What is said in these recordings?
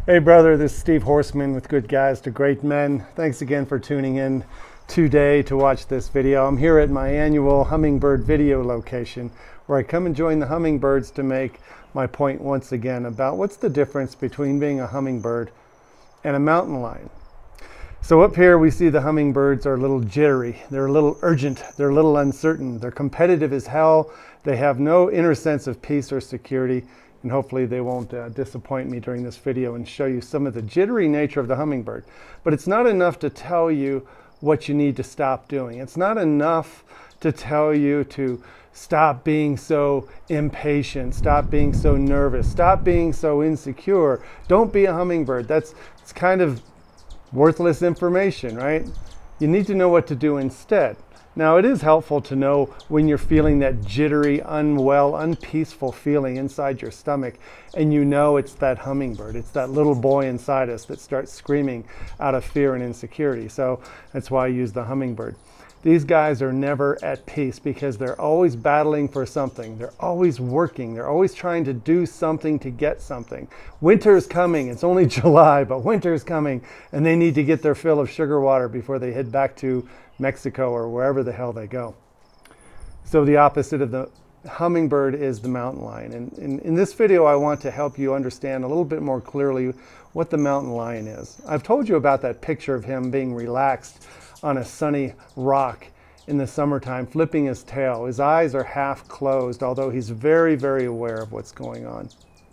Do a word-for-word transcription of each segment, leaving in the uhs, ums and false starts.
Hey brother, this is Steve Horseman with Good Guys to Great Men. Thanks again for tuning in today to watch this video. I'm here at my annual hummingbird video location where I come and join the hummingbirds to make my point once again about what's the difference between being a hummingbird and a mountain lion. So up here we see the hummingbirds are a little jittery, they're a little urgent, they're a little uncertain, they're competitive as hell, they have no inner sense of peace or security, and hopefully they won't uh, disappoint me during this video and show you some of the jittery nature of the hummingbird. But it's not enough to tell you what you need to stop doing. It's not enough to tell you to stop being so impatient, stop being so nervous, stop being so insecure. Don't be a hummingbird. That's it's kind of worthless information, right? You need to know what to do instead. Now, it is helpful to know when you're feeling that jittery, unwell, unpeaceful feeling inside your stomach, and you know it's that hummingbird. It's that little boy inside us that starts screaming out of fear and insecurity. So that's why I use the hummingbird. These guys are never at peace because they're always battling for something. They're always working. They're always trying to do something to get something. Winter's coming. It's only July, but winter's coming, and they need to get their fill of sugar water before they head back to Mexico or wherever the hell they go. So the opposite of the hummingbird is the mountain lion. And in, in this video, I want to help you understand a little bit more clearly what the mountain lion is. I've told you about that picture of him being relaxed on a sunny rock in the summertime, flipping his tail. His eyes are half closed, although he's very, very aware of what's going on.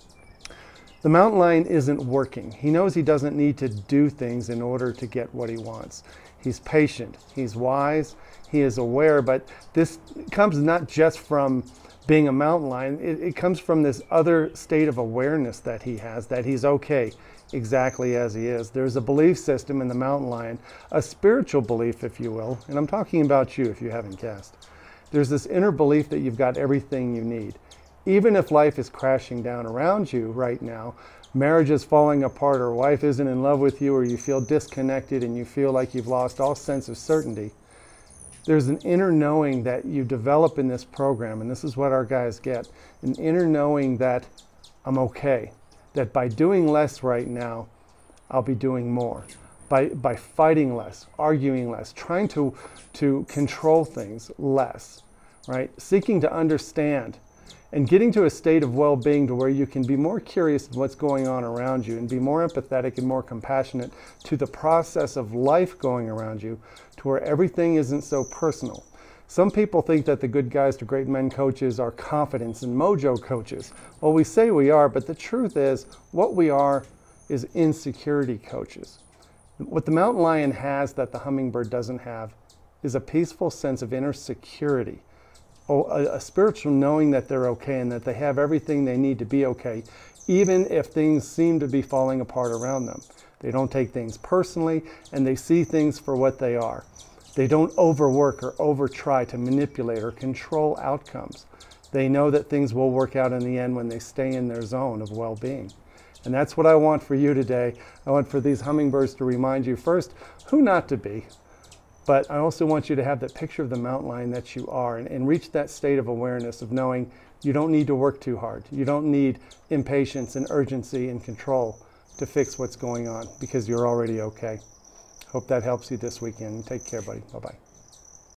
The mountain lion isn't working. He knows he doesn't need to do things in order to get what he wants. He's patient, he's wise, he is aware, but this comes not just from being a mountain lion, it, it comes from this other state of awareness that he has, that he's okay exactly as he is. There's a belief system in the mountain lion, a spiritual belief, if you will, and I'm talking about you if you haven't guessed. There's this inner belief that you've got everything you need. Even if life is crashing down around you right now, marriage is falling apart, or wife isn't in love with you, or you feel disconnected and you feel like you've lost all sense of certainty, there's an inner knowing that you develop in this program, and this is what our guys get, an inner knowing that I'm okay, that by doing less right now, I'll be doing more. By, by fighting less, arguing less, trying to, to control things less, right? Seeking to understand and getting to a state of well-being to where you can be more curious of what's going on around you and be more empathetic and more compassionate to the process of life going around you, to where everything isn't so personal. Some people think that the Good Guys to Great Men coaches are confidence and mojo coaches. Well, we say we are, but the truth is what we are is insecurity coaches. What the mountain lion has that the hummingbird doesn't have is a peaceful sense of inner security. Oh, a, a spiritual knowing that they're okay and that they have everything they need to be okay, even if things seem to be falling apart around them. They don't take things personally, and they see things for what they are. They don't overwork or over-try to manipulate or control outcomes. They know that things will work out in the end when they stay in their zone of well-being. And that's what I want for you today. I want for these hummingbirds to remind you first who not to be. But I also want you to have that picture of the mountain lion that you are, and, and reach that state of awareness of knowing you don't need to work too hard. You don't need impatience and urgency and control to fix what's going on because you're already okay. Hope that helps you this weekend. Take care, buddy. Bye-bye.